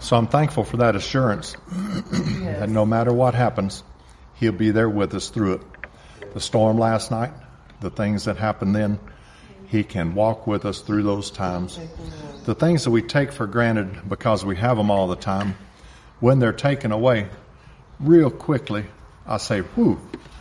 So I'm thankful for that assurance that no matter what happens, He'll be there with us through it. The storm last night, the things that happened then, He can walk with us through those times. The things that we take for granted because we have them all the time, when they're taken away, real quickly, I say, whew,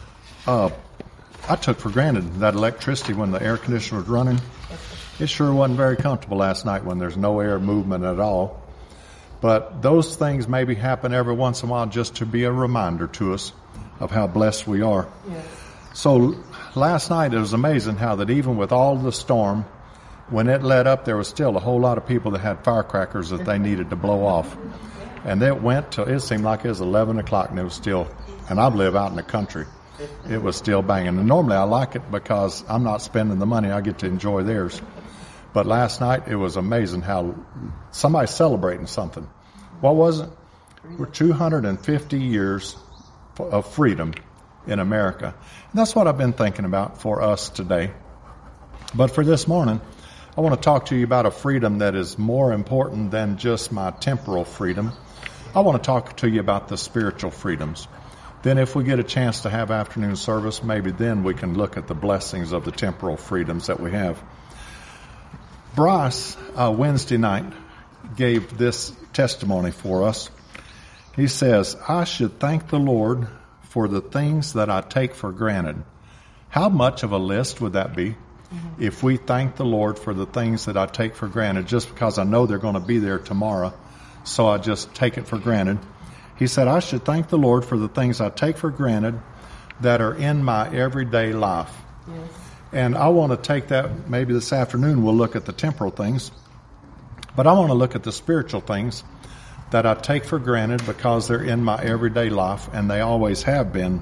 I took for granted that electricity when the air conditioner was running. It sure wasn't very comfortable last night when there's no air movement at all. But those things maybe happen every once in a while just to be a reminder to us of how blessed we are. Yes. So last night it was amazing how that even with all the storm, when it let up, there was still a whole lot of people that had firecrackers that they needed to blow off. And it went till it seemed like it was 11 o'clock and it was still, and I live out in the country, it was still banging. And normally I like it because I'm not spending the money, I get to enjoy theirs. But last night it was amazing how somebody's celebrating something. What was it? We're 250 years of freedom in America. And that's what I've been thinking about for us today. But for this morning, I want to talk to you about a freedom that is more important than just my temporal freedom. I want to talk to you about the spiritual freedoms. Then if we get a chance to have afternoon service, maybe then we can look at the blessings of the temporal freedoms that we have. Bryce, Wednesday night, gave this testimony for us. He says, I should thank the Lord for the things that I take for granted. How much of a list would that be? If we thank the Lord for the things that I take for granted, just because I know they're going to be there tomorrow, so I just take it for granted. He said, I should thank the Lord for the things I take for granted that are in my everyday life. Yes. And I want to take that, maybe this afternoon we'll look at the temporal things, but I want to look at the spiritual things that I take for granted because they're in my everyday life, and they always have been.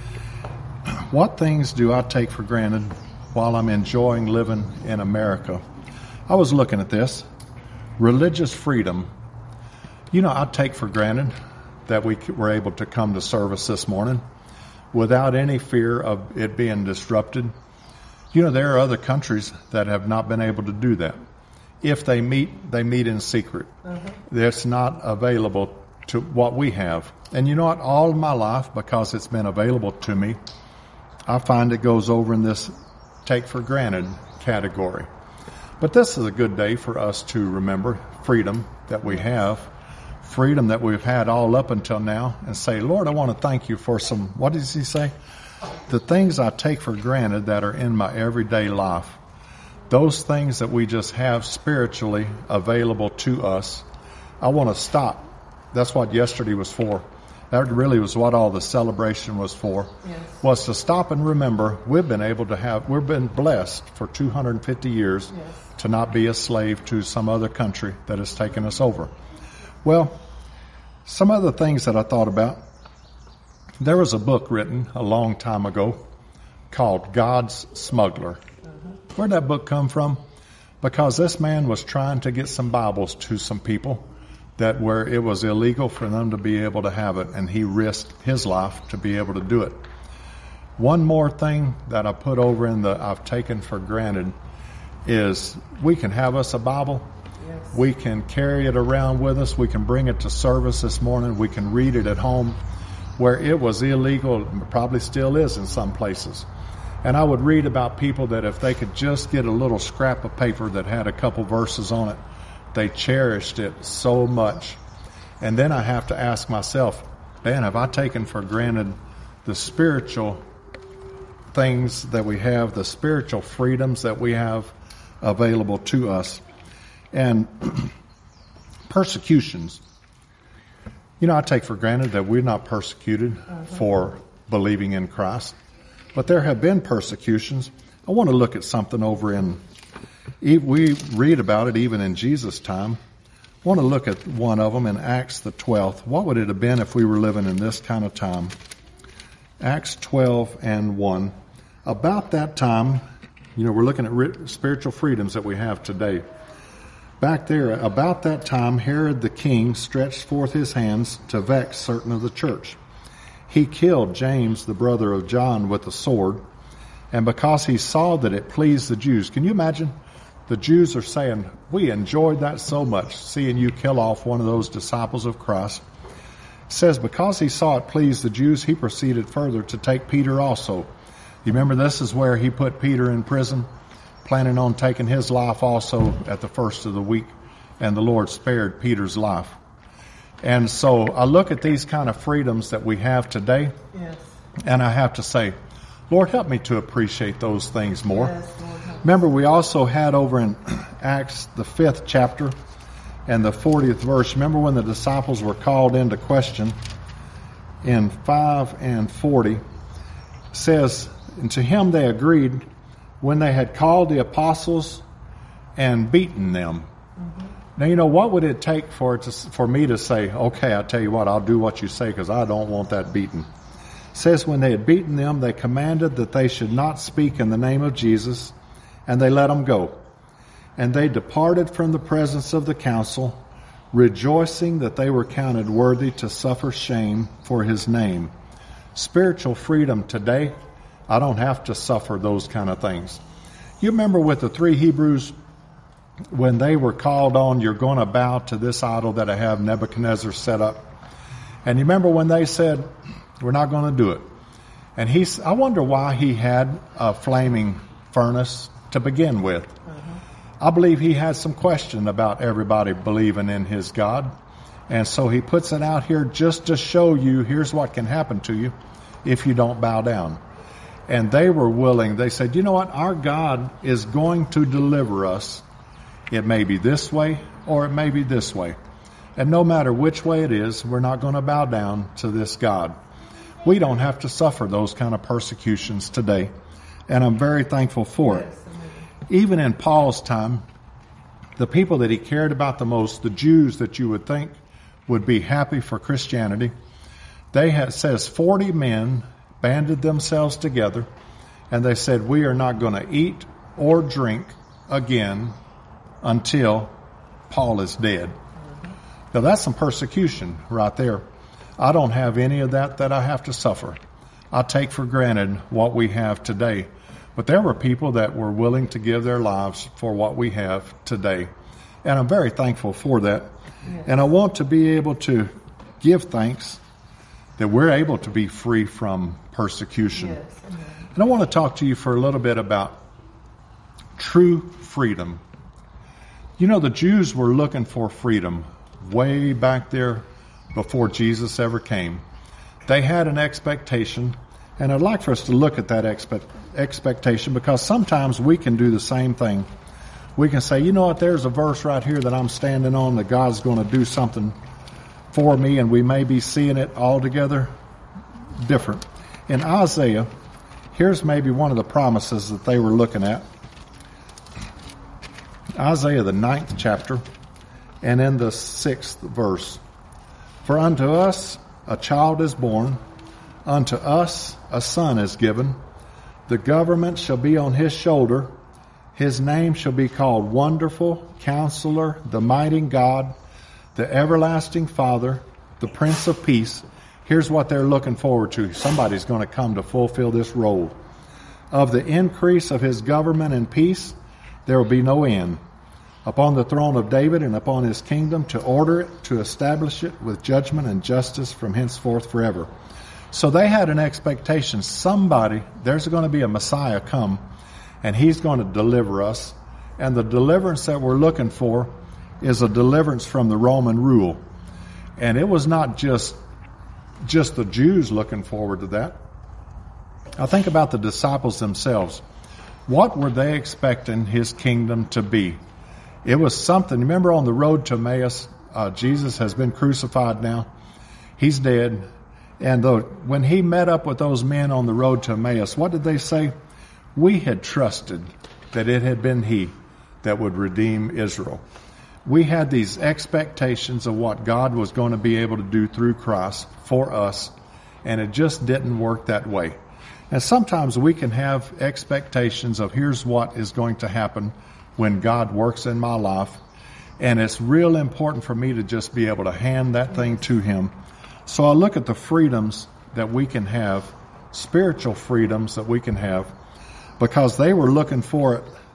What things do I take for granted while I'm enjoying living in America? I was looking at this. Religious freedom. You know, I take for granted that we were able to come to service this morning without any fear of it being disrupted. You know, there are other countries that have not been able to do that. If they meet in secret. It's not available to what we have. And you know what? All of my life, because it's been available to me, I find it goes over in this take for granted category. But this is a good day for us to remember freedom that we have, freedom that we've had all up until now, and say, Lord, I want to thank you for some, what does he say? The things I take for granted that are in my everyday life. Those things that we just have spiritually available to us. I want to stop. That's what yesterday was for. That really was what all the celebration was for. Yes. Was to stop and remember we've been blessed for 250 years to not be a slave to some other country that has taken us over. Well, some other things that I thought about. There was a book written a long time ago called God's Smuggler. Where'd that book come from? Because this man was trying to get some Bibles to some people that where it was illegal for them to be able to have it, and he risked his life to be able to do it. One more thing that I put over in the I've taken for granted is we can have us a Bible. Yes. We can carry it around with us. We can bring it to service this morning. We can read it at home, where it was illegal, probably still is in some places. And I would read about people that if they could just get a little scrap of paper that had a couple verses on it, they cherished it so much. And then I have to ask myself, man, have I taken for granted the spiritual things that we have, the spiritual freedoms that we have available to us? And persecutions. You know, I take for granted that we're not persecuted for believing in Christ. But there have been persecutions. I want to look at something over in, we read about it even in Jesus' time. I want to look at one of them in Acts the 12th. What would it have been if we were living in this kind of time? Acts 12:1. About that time, you know, we're looking at spiritual freedoms that we have today. Back there, about that time, Herod the king stretched forth his hands to vex certain of the church. He killed James, the brother of John, with a sword, and because he saw that it pleased the Jews. Can you imagine the Jews are saying, we enjoyed that so much, seeing you kill off one of those disciples of Christ. It says, because he saw it pleased the Jews, he proceeded further to take Peter also. You remember this is where he put Peter in prison, planning on taking his life also at the first of the week, and the Lord spared Peter's life. And so I look at these kind of freedoms that we have today, yes, and I have to say, Lord, help me to appreciate those things more. Yes, Lord, remember, we also had over in Acts, the 5th chapter and the 40th verse, remember when the disciples were called into question in 5 and 40, says, and to him they agreed when they had called the apostles and beaten them. Mm-hmm. Now, you know, what would it take for me to say, okay, I tell you what, I'll do what you say because I don't want that beaten. It says, when they had beaten them, they commanded that they should not speak in the name of Jesus, and they let them go. And they departed from the presence of the council, rejoicing that they were counted worthy to suffer shame for his name. Spiritual freedom today, I don't have to suffer those kind of things. You remember with the 3 Hebrews, when they were called on, you're going to bow to this idol that I have Nebuchadnezzar set up. And you remember when they said, we're not going to do it. And I wonder why he had a flaming furnace to begin with. I believe he had some question about everybody believing in his God. And so he puts it out here just to show you, here's what can happen to you if you don't bow down. And they were willing. They said, you know what? Our God is going to deliver us. It may be this way or it may be this way. And no matter which way it is, we're not going to bow down to this God. We don't have to suffer those kind of persecutions today. And I'm very thankful for it. Even in Paul's time, the people that he cared about the most, the Jews that you would think would be happy for Christianity, says 40 men banded themselves together and they said, we are not going to eat or drink again until Paul is dead. Now that's some persecution right there. I don't have any of that I have to suffer. I take for granted what we have today. But there were people that were willing to give their lives for what we have today. And I'm very thankful for that. Yes. And I want to be able to give thanks that we're able to be free from persecution. Yes. And I want to talk to you for a little bit about true freedom. You know, the Jews were looking for freedom way back there before Jesus ever came. They had an expectation, and I'd like for us to look at that expectation, because sometimes we can do the same thing. We can say, you know what, there's a verse right here that I'm standing on that God's going to do something for me, and we may be seeing it altogether different. In Isaiah, here's maybe one of the promises that they were looking at. Isaiah, the 9th chapter, and in the 6th verse. For unto us a child is born, unto us a son is given. The government shall be on his shoulder. His name shall be called Wonderful, Counselor, the Mighty God, the Everlasting Father, the Prince of Peace. Here's what they're looking forward to. Somebody's going to come to fulfill this role. Of the increase of his government and peace, there will be no end. Upon the throne of David and upon his kingdom, to order it, to establish it with judgment and justice from henceforth forever. So they had an expectation. There's going to be a Messiah come, and he's going to deliver us. And the deliverance that we're looking for is a deliverance from the Roman rule. And it was not just the Jews looking forward to that. I think about the disciples themselves. What were they expecting his kingdom to be? It was something. Remember on the road to Emmaus, Jesus has been crucified now. He's dead. And when he met up with those men on the road to Emmaus, what did they say? We had trusted that it had been he that would redeem Israel. We had these expectations of what God was going to be able to do through Christ for us, and it just didn't work that way. And sometimes we can have expectations of here's what is going to happen when God works in my life, and it's real important for me to just be able to hand that thing to him. So I look at the freedoms that we can have, spiritual freedoms that we can have, because they were looking for it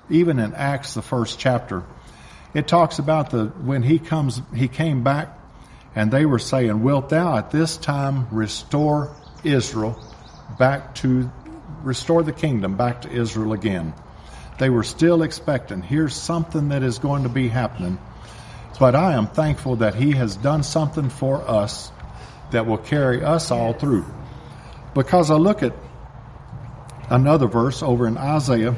even in Acts, the 1st chapter, it talks about when he came back, and they were saying, "Wilt thou at this time restore Israel restore the kingdom back to Israel again?" They were still expecting, here's something that is going to be happening. But I am thankful that he has done something for us that will carry us all through. Because I look at another verse over in Isaiah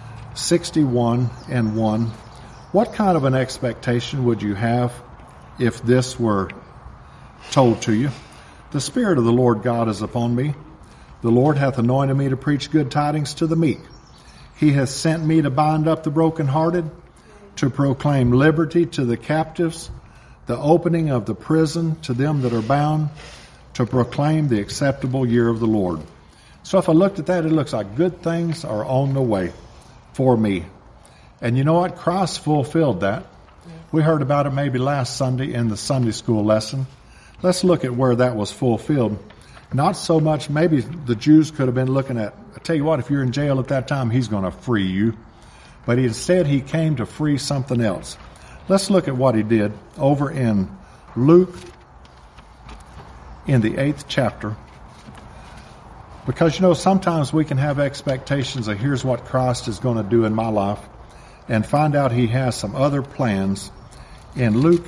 61:1. What kind of an expectation would you have if this were told to you? "The Spirit of the Lord God is upon me. The Lord hath anointed me to preach good tidings to the meek. He hath sent me to bind up the brokenhearted, to proclaim liberty to the captives, the opening of the prison to them that are bound, to proclaim the acceptable year of the Lord." So if I looked at that, it looks like good things are on the way for me. And you know what? Christ fulfilled that. We heard about it maybe last Sunday in the Sunday school lesson. Let's look at where that was fulfilled. Not so much, maybe the Jews could have been looking at, I tell you what, if you're in jail at that time, he's going to free you. But instead, he came to free something else. Let's look at what he did over in Luke in the 8th chapter. Because, sometimes we can have expectations of here's what Christ is going to do in my life, and find out he has some other plans in Luke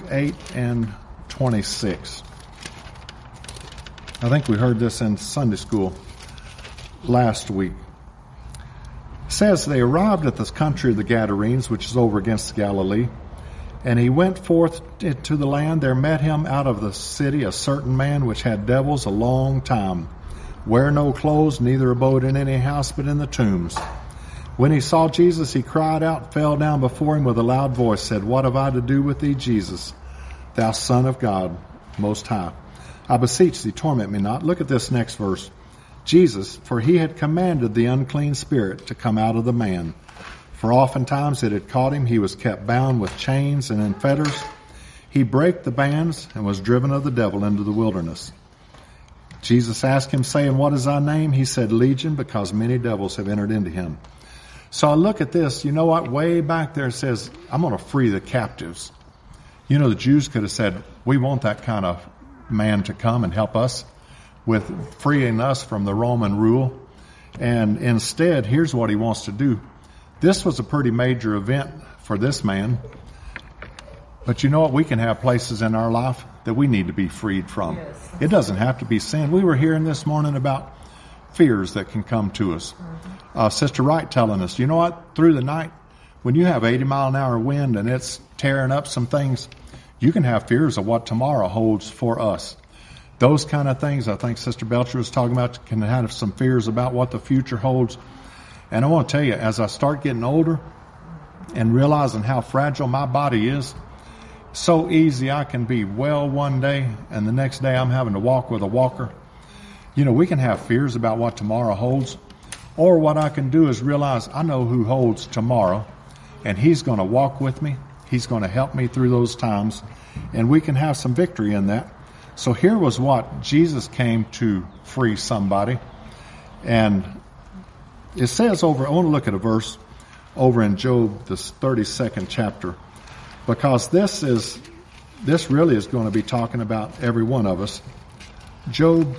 8:26. I think we heard this in Sunday school last week. It says, "They arrived at the country of the Gadarenes, which is over against Galilee. And he went forth to the land. There met him out of the city a certain man which had devils a long time, wear no clothes, neither abode in any house but in the tombs. When he saw Jesus, he cried out, fell down before him with a loud voice, said, What have I to do with thee, Jesus, thou Son of God Most High? I beseech thee, torment me not." Look at this next verse. "Jesus, for he had commanded the unclean spirit to come out of the man. For oftentimes it had caught him, he was kept bound with chains and in fetters. He brake the bands and was driven of the devil into the wilderness. Jesus asked him, saying, What is thy name? He said, Legion, because many devils have entered into him." So I look at this, you know what? Way back there it says, I'm going to free the captives. The Jews could have said, we want that kind of man to come and help us with freeing us from the Roman rule. And instead, here's what he wants to do. This was a pretty major event for this man. But you know what? We can have places in our life that we need to be freed from. Yes. It doesn't have to be sin. We were hearing this morning about fears that can come to us. Sister Wright telling us, you know what? Through the night, when you have 80-mile-an-hour wind and it's tearing up some things, you can have fears of what tomorrow holds for us. Those kind of things, I think Sister Belcher was talking about, can have some fears about what the future holds. And I want to tell you, as I start getting older and realizing how fragile my body is, so easy I can be well one day and the next day I'm having to walk with a walker. We can have fears about what tomorrow holds. Or what I can do is realize I know who holds tomorrow, and he's going to walk with me. He's going to help me through those times, and we can have some victory in that. So here was what Jesus came to free somebody. And it says I want to look at a verse over in Job, the 32nd chapter, because this really is going to be talking about every one of us. Job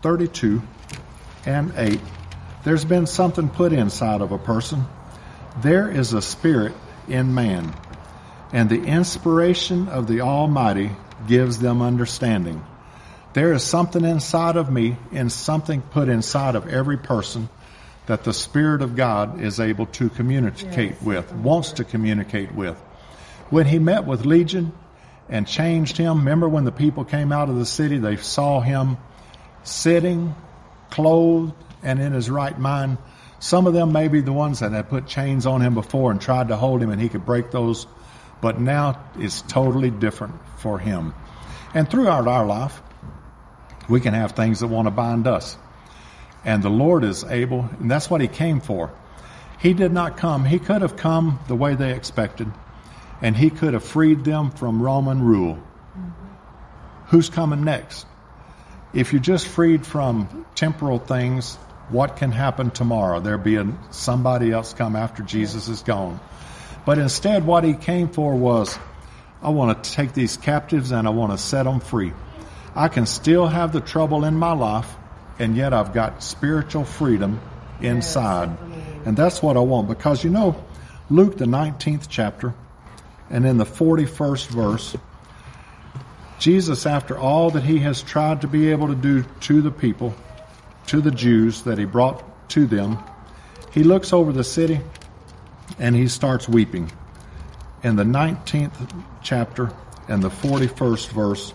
32:8. There's been something put inside of a person. There is a spirit in man, and the inspiration of the Almighty gives them understanding. There is something inside of me and something put inside of every person that the Spirit of God is able to communicate with, wants to communicate with. When he met with Legion and changed him, remember when the people came out of the city, they saw him sitting, clothed, and in his right mind. Some of them may be the ones that had put chains on him before and tried to hold him and he could break those. But now it's totally different for him. And throughout our life, we can have things that want to bind us. And the Lord is able, and that's what he came for. He did not come. He could have come the way they expected, and he could have freed them from Roman rule. Mm-hmm. Who's coming next? If you're just freed from temporal things, what can happen tomorrow. There'll be somebody else come after Jesus is gone. But instead, what he came for was, I want to take these captives and I want to set them free. I can still have the trouble in my life, and yet I've got spiritual freedom inside. And that's what I want, because Luke the 19th chapter, and in the 41st verse, Jesus, after all that he has tried to be able to do to the people, to the Jews that he brought to them, he looks over the city and he starts weeping. In the 19th chapter and the 41st verse,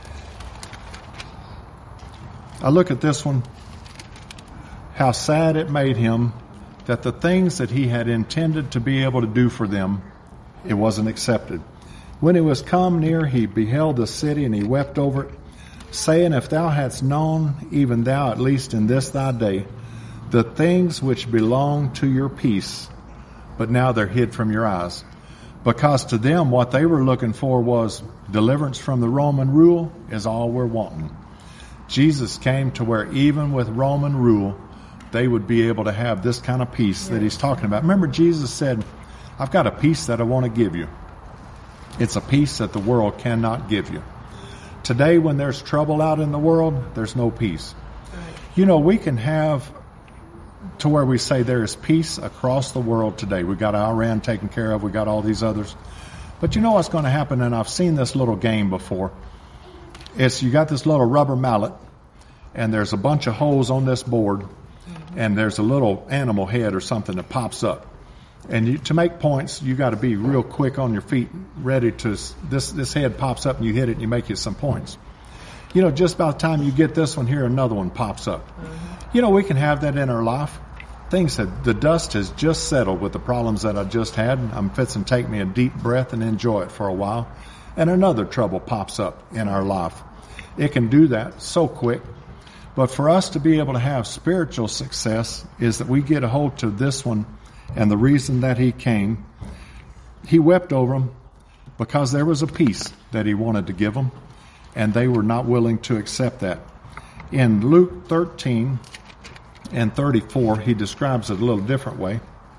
I look at this one, how sad it made him that the things that he had intended to be able to do for them, it wasn't accepted. When he was come near, he beheld the city, and he wept over it, saying, If thou hadst known, even thou, at least in this thy day, the things which belong to your peace, but now they're hid from your eyes. Because to them, what they were looking for was deliverance from the Roman rule is all we're wanting. Jesus came to where even with Roman rule, they would be able to have this kind of peace that he's talking about. Remember, Jesus said, I've got a peace that I want to give you. It's a peace that the world cannot give you. Today, when there's trouble out in the world, there's no peace. We can have to where we say there is peace across the world today. We got Iran taken care of. We got all these others. But you know what's going to happen, and I've seen this little game before. It's you got this little rubber mallet, and there's a bunch of holes on this board, and there's a little animal head or something that pops up. And to make points, you got to be real quick on your feet, ready to, this head pops up and you hit it and you make you some points. Just about the time you get this one here, another one pops up. We can have that in our life. Things that the dust has just settled with the problems that I just had. I'm fixing to take me a deep breath and enjoy it for a while. And another trouble pops up in our life. It can do that so quick. But for us to be able to have spiritual success is that we get a hold to this one. And the reason that he came, he wept over them because there was a peace that he wanted to give them, and they were not willing to accept that. In Luke 13 and 34, he describes it a little different way.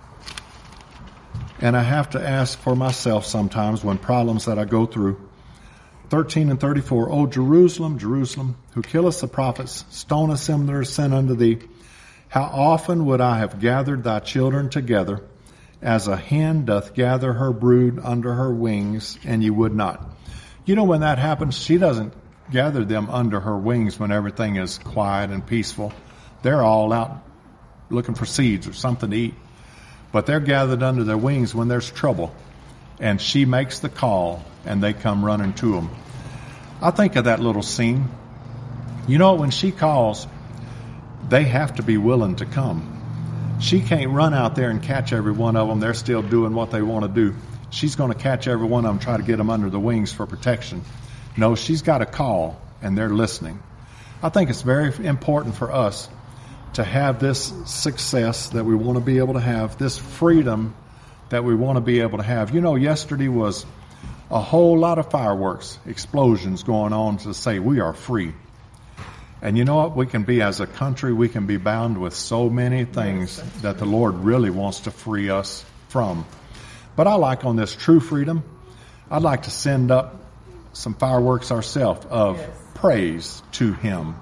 And I have to ask for myself sometimes when problems that I go through. 13 and 34, O Jerusalem, Jerusalem, who killest the prophets, stonest them that are sent unto thee, how often would I have gathered thy children together, as a hen doth gather her brood under her wings, and you would not. When that happens, she doesn't gather them under her wings when everything is quiet and peaceful. They're all out looking for seeds or something to eat. But they're gathered under their wings when there's trouble. And she makes the call, and they come running to them. I think of that little scene. When she calls, they have to be willing to come. She can't run out there and catch every one of them. They're still doing what they want to do. She's going to catch every one of them, try to get them under the wings for protection. No, she's got a call, and they're listening. I think it's very important for us to have this success that we want to be able to have, this freedom that we want to be able to have. Yesterday was a whole lot of fireworks, explosions going on to say we are free. And you know what? We can be, as a country, we can be bound with so many things that the Lord really wants to free us from. But I like on this true freedom, I'd like to send up some fireworks ourselves of praise to Him.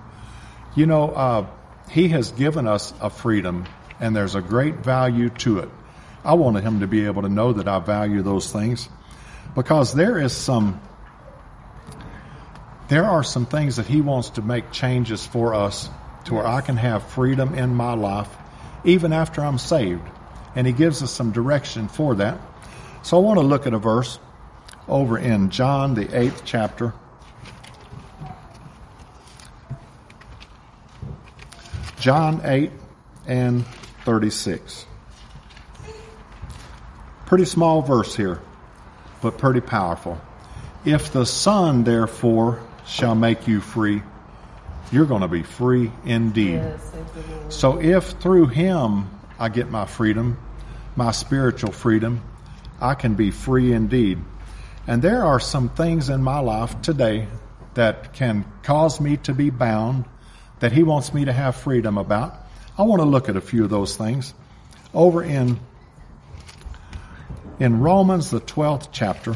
He has given us a freedom, and there's a great value to it. I wanted Him to be able to know that I value those things, because there are some things that He wants to make changes for us to where I can have freedom in my life even after I'm saved. And He gives us some direction for that. So I want to look at a verse over in John, the 8th chapter. John 8 and 36. Pretty small verse here, but pretty powerful. If the Son, therefore, shall make you free, you're going to be free indeed. Yes, so if through Him I get my freedom, my spiritual freedom, I can be free indeed. And there are some things in my life today that can cause me to be bound, that He wants me to have freedom about. I want to look at a few of those things. Over in Romans, the 12th chapter,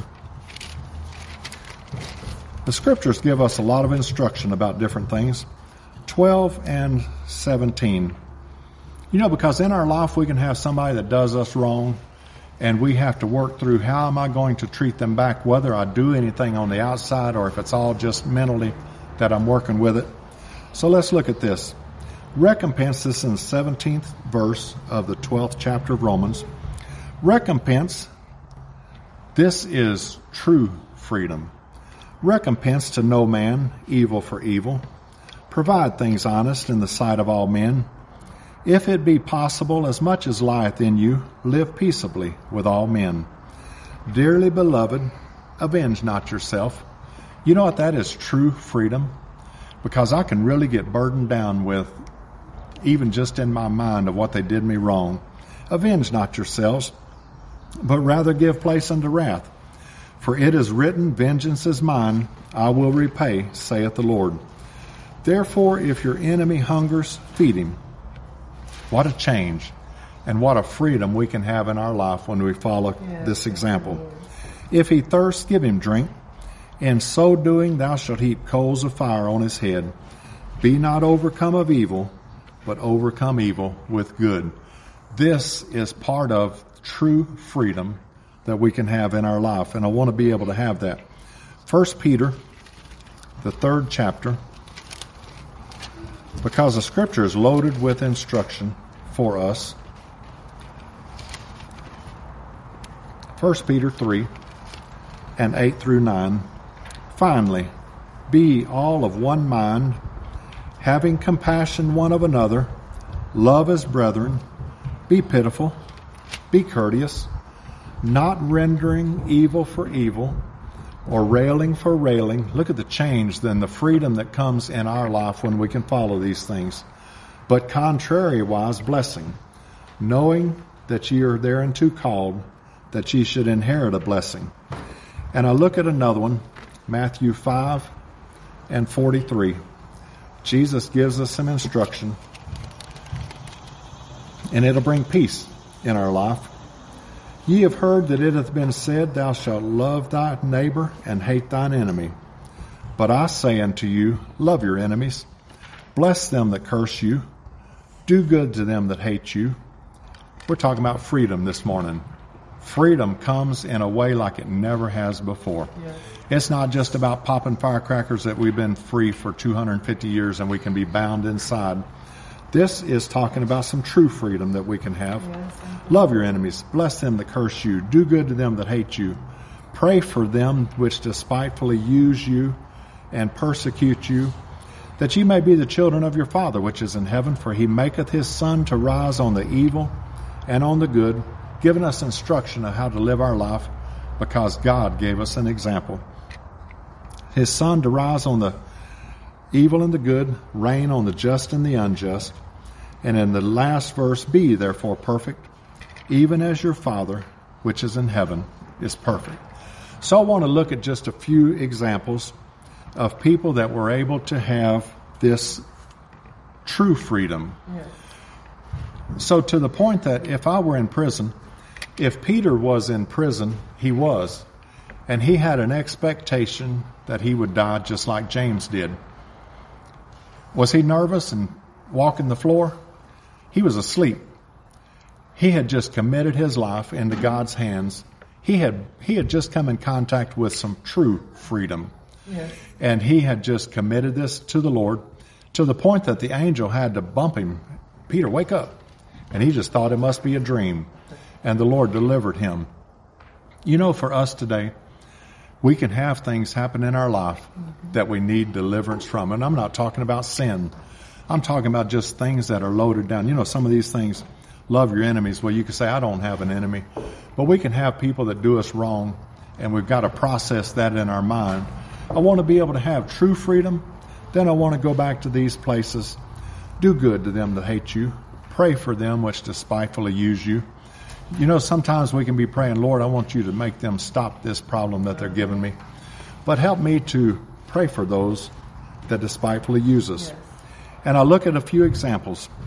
the scriptures give us a lot of instruction about different things. 12 and 17. You know, because in our life we can have somebody that does us wrong, and we have to work through how am I going to treat them back, whether I do anything on the outside or if it's all just mentally that I'm working with it. So let's look at this. Recompense, this is in the 17th verse of the 12th chapter of Romans. Recompense, this is true freedom. Recompense to no man evil for evil. Provide things honest in the sight of all men. If it be possible, as much as lieth in you, live peaceably with all men. Dearly beloved, avenge not yourself. You know what? That is true freedom. Because I can really get burdened down with, even just in my mind, of what they did me wrong. Avenge not yourselves, but rather give place unto wrath. For it is written, vengeance is mine, I will repay, saith the Lord. Therefore, if your enemy hungers, feed him. What a change and what a freedom we can have in our life when we follow this example. If he thirsts, give him drink. In so doing, thou shalt heap coals of fire on his head. Be not overcome of evil, but overcome evil with good. This is part of true freedom that we can have in our life, and I want to be able to have that. 1 Peter, the 3rd chapter, because the scripture is loaded with instruction for us. 1 Peter 3 and 8 through 9. Finally, be all of one mind, having compassion one of another, love as brethren, be pitiful, be courteous, not rendering evil for evil, or railing for railing. Look at the change then, the freedom that comes in our life when we can follow these things. But contrariwise blessing, knowing that ye are thereunto called, that ye should inherit a blessing. And I look at another one, Matthew 5 and 43. Jesus gives us some instruction, and it'll bring peace in our life. Ye have heard that it hath been said, thou shalt love thy neighbor and hate thine enemy. But I say unto you, love your enemies, bless them that curse you, do good to them that hate you. We're talking about freedom this morning. Freedom comes in a way like it never has before. Yes. It's not just about popping firecrackers that we've been free for 250 years and we can be bound inside. This is talking about some true freedom that we can have. Yes. Love your enemies. Bless them that curse you. Do good to them that hate you. Pray for them which despitefully use you and persecute you, that ye may be the children of your Father which is in heaven, for he maketh his sun to rise on the evil and on the good, giving us instruction of how to live our life, because God gave us an example. His sun to rise on the evil and the good, rain on the just and the unjust. And in the last verse, be therefore perfect, even as your Father which is in heaven is perfect. So I want to look at just a few examples of people that were able to have this true freedom. Yes. So to the point that if I were in prison, if Peter was in prison, he was, and he had an expectation that he would die just like James did. Was he nervous and walking the floor? He was asleep. He had just committed his life into God's hands. He had just come in contact with some true freedom. Yes. And he had just committed this to the Lord to the point that the angel had to bump him. Peter, wake up. And he just thought it must be a dream. And the Lord delivered him. You know, for us today, we can have things happen in our life that we need deliverance from. And I'm not talking about sin. I'm talking about just things that are loaded down. You know, some of these things, love your enemies. Well, you can say, I don't have an enemy. But we can have people that do us wrong, and we've got to process that in our mind. I want to be able to have true freedom. Then I want to go back to these places. Do good to them that hate you. Pray for them which despitefully use you. You know, sometimes we can be praying, Lord, I want you to make them stop this problem that they're giving me. But help me to pray for those that despitefully use us. Yes. And I look at a few examples.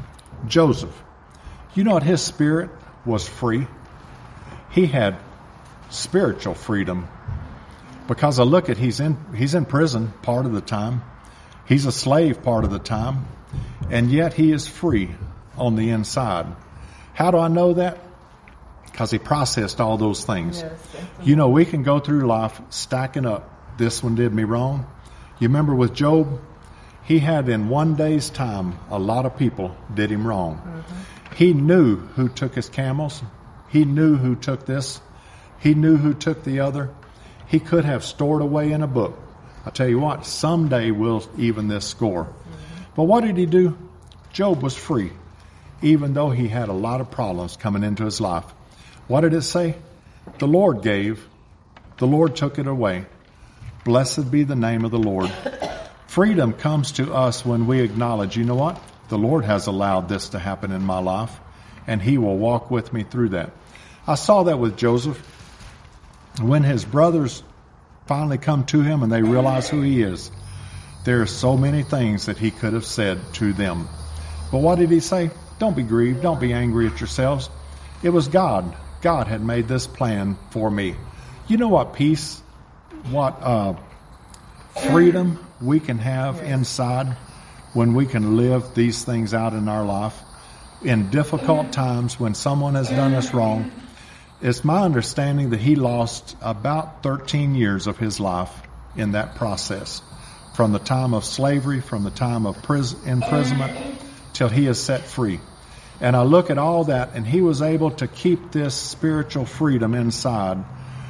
Joseph. You know what? His spirit was free. He had spiritual freedom. Because I look at he's in prison part of the time. He's a slave part of the time. And yet he is free on the inside. How do I know that? Because he processed all those things. Yes, you know, we can go through life stacking up. This one did me wrong. You remember with Job? He had in one day's time, a lot of people did him wrong. Mm-hmm. He knew who took his camels. He knew who took this. He knew who took the other. He could have stored away in a book. I tell you what, someday we'll even this score. Mm-hmm. But what did he do? Job was free, even though he had a lot of problems coming into his life. What did it say? The Lord gave. The Lord took it away. Blessed be the name of the Lord. Freedom comes to us when we acknowledge, you know what? The Lord has allowed this to happen in my life, and He will walk with me through that. I saw that with Joseph. When his brothers finally come to him and they realize who he is, there are so many things that he could have said to them. But what did he say? Don't be grieved. Don't be angry at yourselves. It was God. God had made this plan for me. You know what peace, what freedom we can have inside when we can live these things out in our life. In difficult times when someone has done us wrong, it's my understanding that he lost about 13 years of his life in that process. From the time of slavery, from the time of imprisonment, till he is set free. And I look at all that, and he was able to keep this spiritual freedom inside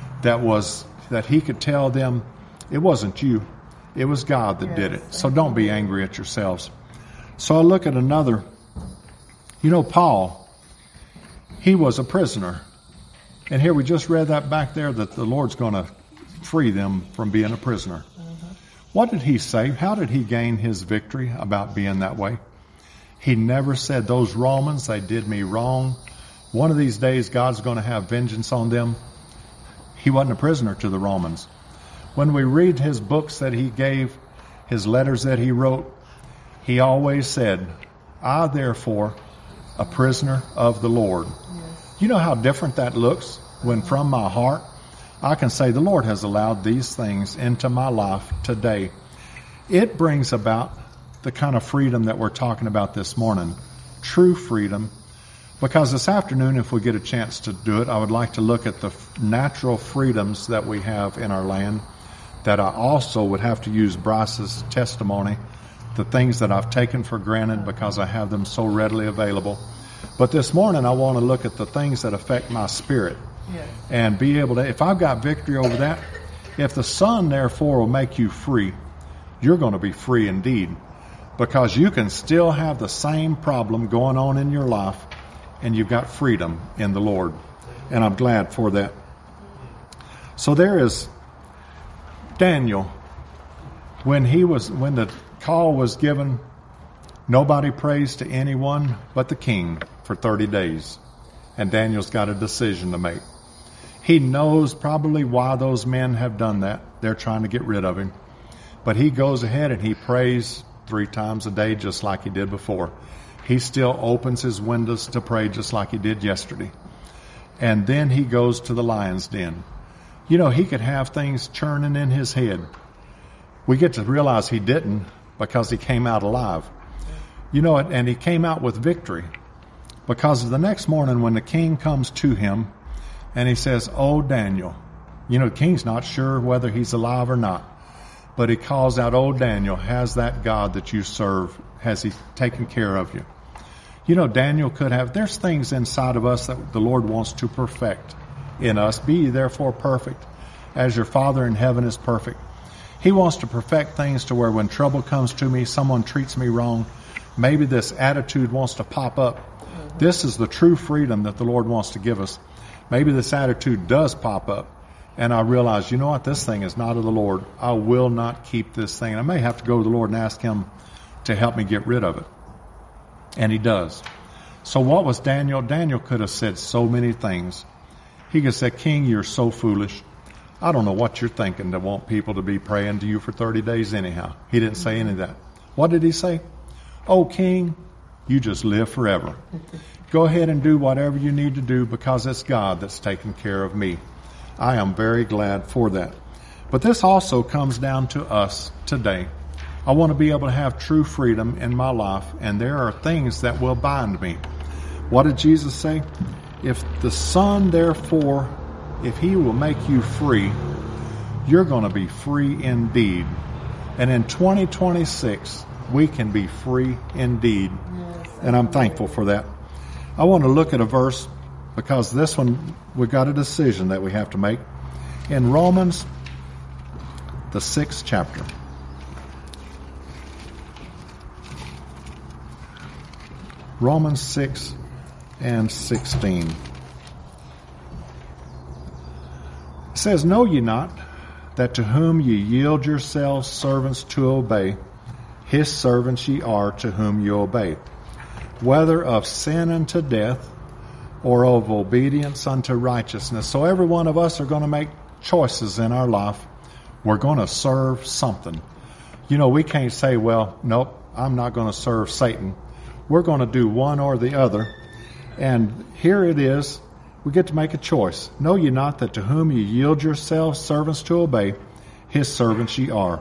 that he could tell them, it wasn't you, it was God that did it. So don't be angry at yourselves. So I look at another, you know, Paul, he was a prisoner. And here we just read that back there that the Lord's going to free them from being a prisoner. Mm-hmm. What did he say? How did he gain his victory about being that way? He never said, those Romans, they did me wrong. One of these days, God's going to have vengeance on them. He wasn't a prisoner to the Romans. When we read his books that he gave, his letters that he wrote, he always said, I, therefore, a prisoner of the Lord. Yes. You know how different that looks when from my heart I can say, the Lord has allowed these things into my life today. It brings about the kind of freedom that we're talking about this morning. True freedom. Because this afternoon, if we get a chance to do it, I would like to look at the natural freedoms that we have in our land, that I also would have to use Bryce's testimony, the things that I've taken for granted because I have them so readily available. But this morning, I want to look at the things that affect my spirit. Yes. And be able to, if I've got victory over that, if the Son, therefore, will make you free, you're going to be free indeed. Because you can still have the same problem going on in your life, and you've got freedom in the Lord. And I'm glad for that. So there is Daniel. When the call was given, nobody prays to anyone but the king for 30 days. And Daniel's got a decision to make. He knows probably why those men have done that. They're trying to get rid of him. But he goes ahead and he prays 3 times a day just like he did before. He still opens his windows to pray just like he did yesterday. And then he goes to the lion's den. You know, he could have things churning in his head. We get to realize he didn't because he came out alive. You know, and he came out with victory. Because the next morning when the king comes to him and he says, "Oh, Daniel," you know, the king's not sure whether he's alive or not. But he calls out, "Oh, Daniel, has that God that you serve, has he taken care of you?" You know, Daniel could have, there's things inside of us that the Lord wants to perfect in us. Be ye therefore perfect as your Father in heaven is perfect. He wants to perfect things to where when trouble comes to me, someone treats me wrong, maybe this attitude wants to pop up. This is the true freedom that the Lord wants to give us. Maybe this attitude does pop up. And I realize, you know what, this thing is not of the Lord. I will not keep this thing. I may have to go to the Lord and ask him to help me get rid of it. And he does. So what was Daniel? Daniel could have said so many things. He could have said, "King, you're so foolish. I don't know what you're thinking to want people to be praying to you for 30 days anyhow." He didn't say any of that. What did he say? "Oh, King, you just live forever. Go ahead and do whatever you need to do because it's God that's taking care of me. I am very glad for that. But this also comes down to us today. I want to be able to have true freedom in my life, and there are things that will bind me. What did Jesus say? If the Son, therefore, if He will make you free, you're going to be free indeed. And in 2026, we can be free indeed. And I'm thankful for that. I want to look at a verse because this one, we've got a decision that we have to make. In Romans, the 6th chapter. Romans 6 and 16. It says, Know ye not that to whom ye yield yourselves servants to obey, his servants ye are to whom you obey, whether of sin unto death or of obedience unto righteousness. So every one of us are going to make choices in our life. We're going to serve something. You know, we can't say, well, nope, I'm not going to serve Satan. We're going to do one or the other. And here it is. We get to make a choice. Know ye not that to whom ye yield yourselves servants to obey, his servants ye are.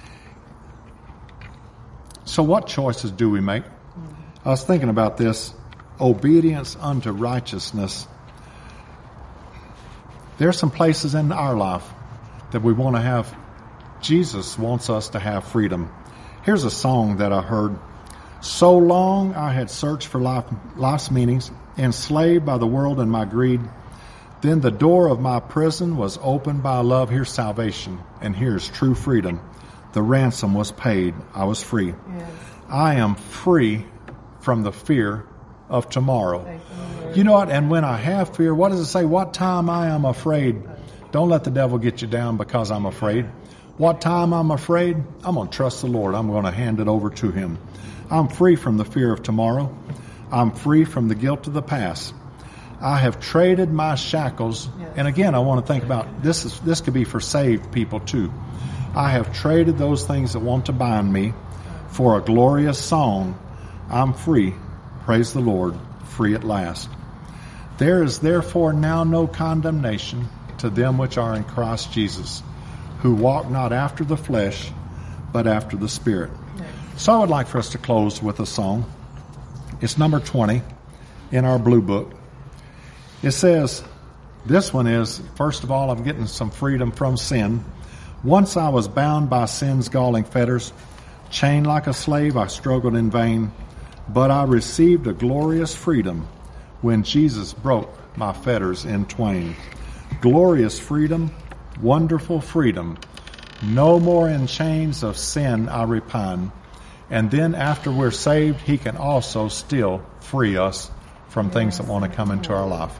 So what choices do we make? I was thinking about this. Obedience unto righteousness. There are some places in our life that we want to have. Jesus wants us to have freedom. Here's a song that I heard. So long I had searched for life's meanings, enslaved by the world and my greed. Then the door of my prison was opened by love. Here's salvation, and here's true freedom. The ransom was paid. I was free. Yes. I am free from the fear of tomorrow. You know what? And when I have fear, what does it say? What time I am afraid? Don't let the devil get you down because I'm afraid. What time I'm afraid? I'm going to trust the Lord. I'm going to hand it over to Him. I'm free from the fear of tomorrow. I'm free from the guilt of the past. I have traded my shackles. And again, I want to think about this. This could be for saved people too. I have traded those things that want to bind me for a glorious song. I'm free. Praise the Lord. Free at last. There is therefore now no condemnation to them which are in Christ Jesus, who walk not after the flesh, but after the Spirit. So I would like for us to close with a song. It's number 20 in our blue book. It says, this one is, first of all, I'm getting some freedom from sin. Once I was bound by sin's galling fetters, chained like a slave, I struggled in vain. But I received a glorious freedom when Jesus broke my fetters in twain. Glorious freedom, wonderful freedom. No more in chains of sin I repine. And then after we're saved, He can also still free us from things that want to come into our life.